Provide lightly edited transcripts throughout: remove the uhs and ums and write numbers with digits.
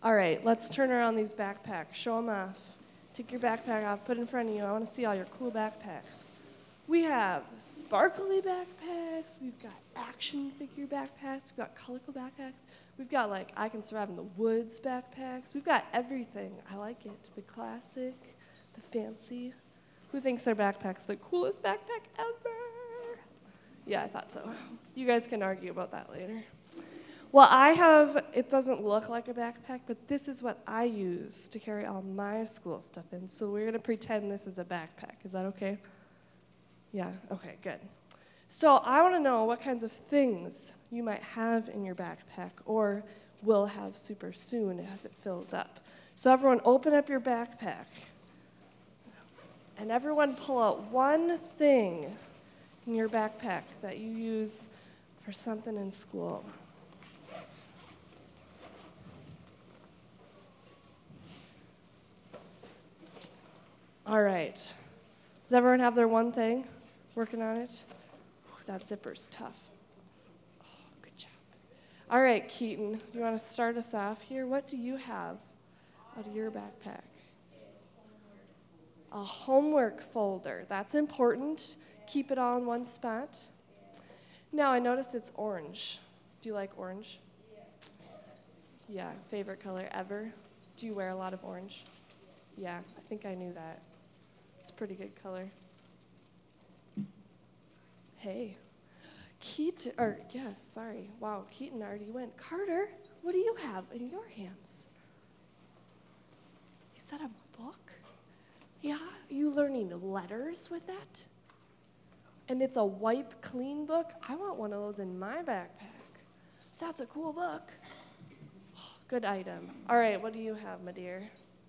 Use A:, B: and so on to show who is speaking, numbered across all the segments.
A: All right, let's turn around these backpacks. Show them off. Take your backpack off, put it in front of you. I want to see all your cool backpacks. We have sparkly backpacks. We've got action figure backpacks. We've got colorful backpacks. We've got, like, I Can Survive in the Woods backpacks. We've got everything. I like it. The classic, the fancy. Who thinks their backpack's the coolest backpack ever? Yeah, I thought so. You guys can argue about that later. Well, it doesn't look like a backpack, but this is what I use to carry all my school stuff in. So we're going to pretend this is a backpack. Is that okay? Yeah, okay, good. So I want to know what kinds of things you might have in your backpack or will have super soon as it fills up. So everyone open up your backpack. And everyone pull out one thing in your backpack that you use for something in school. All right. Does everyone have their one thing? Working on it? Ooh, that zipper's tough. Oh, good job. All right, Keaton, you want to start us off here? What do you have out of your backpack? A homework folder. That's important. Keep it all in one spot. Now, I notice it's orange. Do you like orange? Yeah, favorite color ever? Do you wear a lot of orange? Yeah, I think I knew that. It's a pretty good color. Hey. Keaton already went. Carter, what do you have in your hands? Is that a book? Yeah, are you learning letters with that? And it's a wipe clean book? I want one of those in my backpack. That's a cool book. Oh, good item. All right, what do you have, my dear?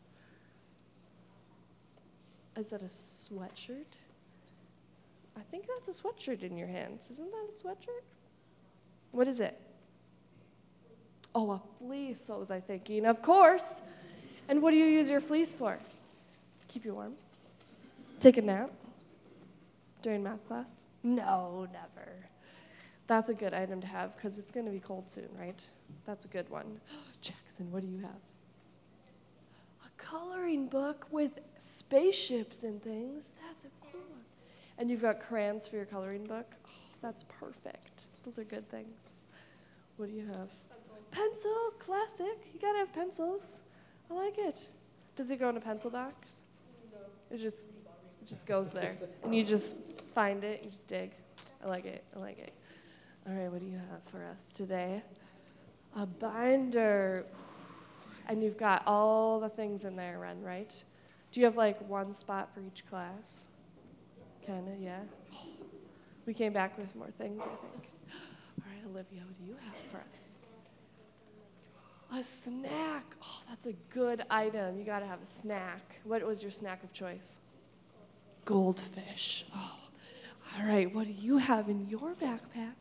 A: Is that a sweatshirt? I think that's a sweatshirt in your hands. Isn't that a sweatshirt? What is it? Oh, a fleece, what was I thinking? Of course. And what do you use your fleece for? Keep you warm? Take a nap? During math class? No, never. That's a good item to have because it's going to be cold soon, right? That's a good one. Jackson, what do you have? A coloring book with spaceships and things. That's a cool one. And you've got crayons for your coloring book. Oh, that's perfect. Those are good things. What do you have? Pencil, classic. You got to have pencils. I like it. Does it go in a pencil box? No. It just goes there. And you just find it, you just dig. I like it. All right, what do you have for us today? A binder. And you've got all the things in there, Ren, right? Do you have like one spot for each class? Kinda, yeah. We came back with more things, I think. All right, Olivia, what do you have for us? A snack. Oh, that's a good item. You got to have a snack. What was your snack of choice? Goldfish. Oh, all right. What do you have in your backpack?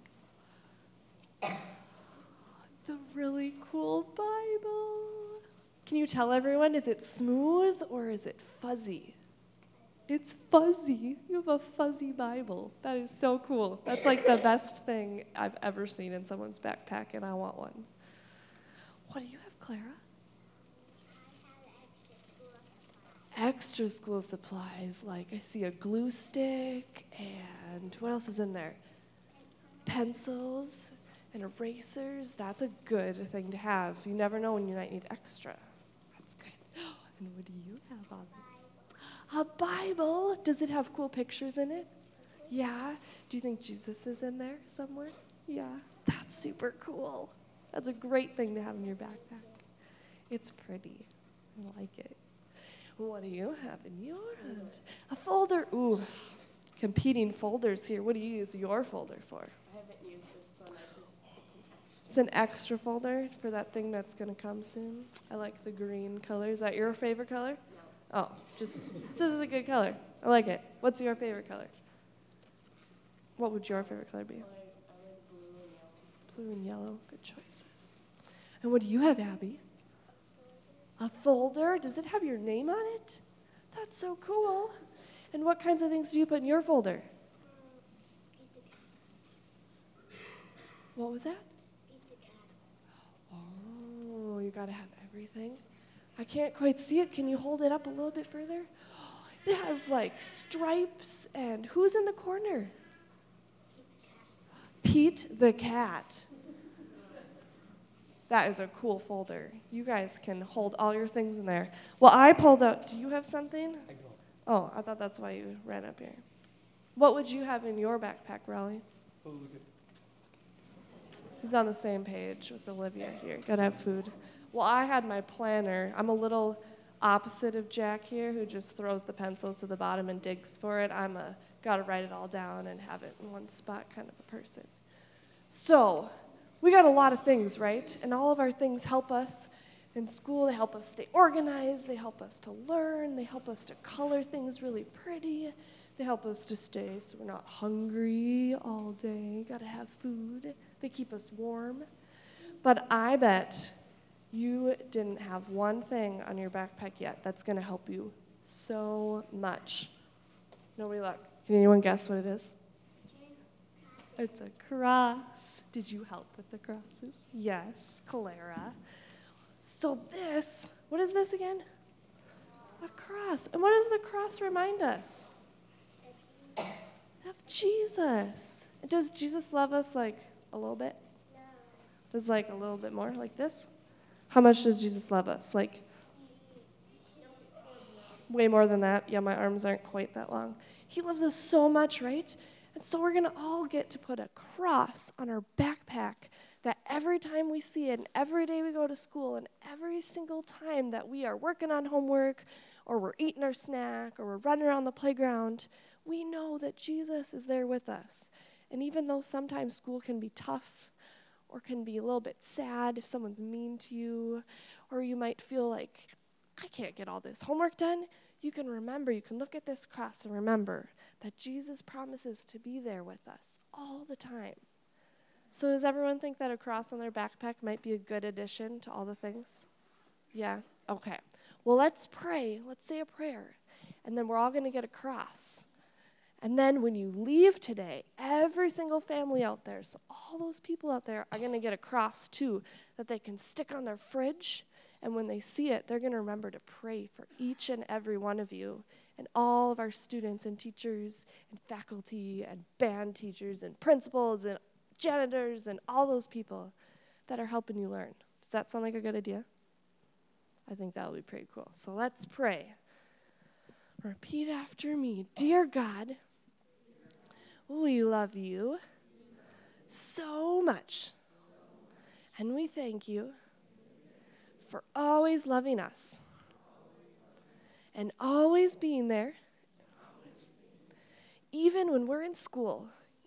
A: The really cool Bible. Can you tell everyone, is it smooth or is it fuzzy? It's fuzzy. You have a fuzzy Bible. That is so cool. That's like the best thing I've ever seen in someone's backpack, and I want one. What do you have, Clara? Extra school supplies, like I see a glue stick, and what else is in there? Pencils and erasers. That's a good thing to have. You never know when you might need extra. That's good. And what do you have on it? A Bible. Does it have cool pictures in it? Yeah. Do you think Jesus is in there somewhere? Yeah. That's super cool. That's a great thing to have in your backpack. It's pretty. I like it. What do you have in your hand? A folder. Ooh, competing folders here. What do you use your folder for?
B: I haven't used this one.
A: It's an extra folder for that thing that's going to come soon. I like the green color. Is that your favorite color?
B: No.
A: Oh, this is a good color. I like it. What's your favorite color? What would your favorite color be?
B: I like blue and yellow.
A: Blue and yellow. Good choices. And what do you have, Abby? A folder? Does it have your name on it? That's so cool. And what kinds of things do you put in your folder? What was that?
C: Pizza cat.
A: Oh, you got to have everything. I can't quite see it. Can you hold it up a little bit further? It has like stripes, and who's in the corner? Pete the cat. That is a cool folder. You guys can hold all your things in there. Well, I pulled out, do you have something?
C: I don't.
A: Oh, I thought that's why you ran up here. What would you have in your backpack, Raleigh?
C: Food.
A: He's on the same page with Olivia here. Gotta have food. Well, I had my planner. I'm a little opposite of Jack here, who just throws the pencils to the bottom and digs for it. I'm a gotta write it all down and have it in one spot kind of a person. So, we got a lot of things, right? And all of our things help us in school. They help us stay organized. They help us to learn. They help us to color things really pretty. They help us to stay so we're not hungry all day. Gotta have food. They keep us warm. But I bet you didn't have one thing on your backpack yet that's gonna help you so much. Nobody look. Can anyone guess what it is? It's a cross. Did you help with the crosses? Yes, Clara. So this, what is this again? A cross. And what does the cross remind us? Of Jesus. Does Jesus love us like a little bit?
D: No.
A: Does like a little bit more, like this? How much does Jesus love us? Like way more than that. Yeah, my arms aren't quite that long. He loves us so much, right? And so we're going to all get to put a cross on our backpack that every time we see it, and every day we go to school, and every single time that we are working on homework, or we're eating our snack, or we're running around the playground, we know that Jesus is there with us. And even though sometimes school can be tough, or can be a little bit sad if someone's mean to you, or you might feel like, I can't get all this homework done, you can remember, you can look at this cross and remember that Jesus promises to be there with us all the time. So does everyone think that a cross on their backpack might be a good addition to all the things? Yeah? Okay. Well, let's pray. Let's say a prayer. And then we're all going to get a cross. And then when you leave today, every single family out there, so all those people out there are going to get a cross too that they can stick on their fridge. And when they see it, they're going to remember to pray for each and every one of you and all of our students and teachers and faculty and band teachers and principals and janitors and all those people that are helping you learn. Does that sound like a good idea? I think that'll be pretty cool. So let's pray. Repeat after me. Dear God, we love you so much. And we thank you for always loving us and always being there, even when we're in school,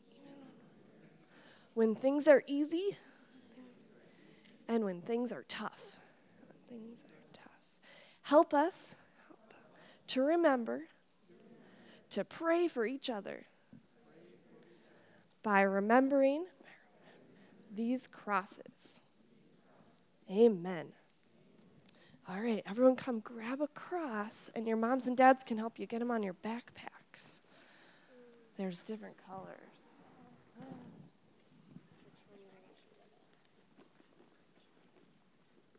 A: when things are easy and when things are tough. Help us to remember to pray for each other by remembering these crosses. Amen. All right, everyone come grab a cross, and your moms and dads can help you get them on your backpacks. There's different colors.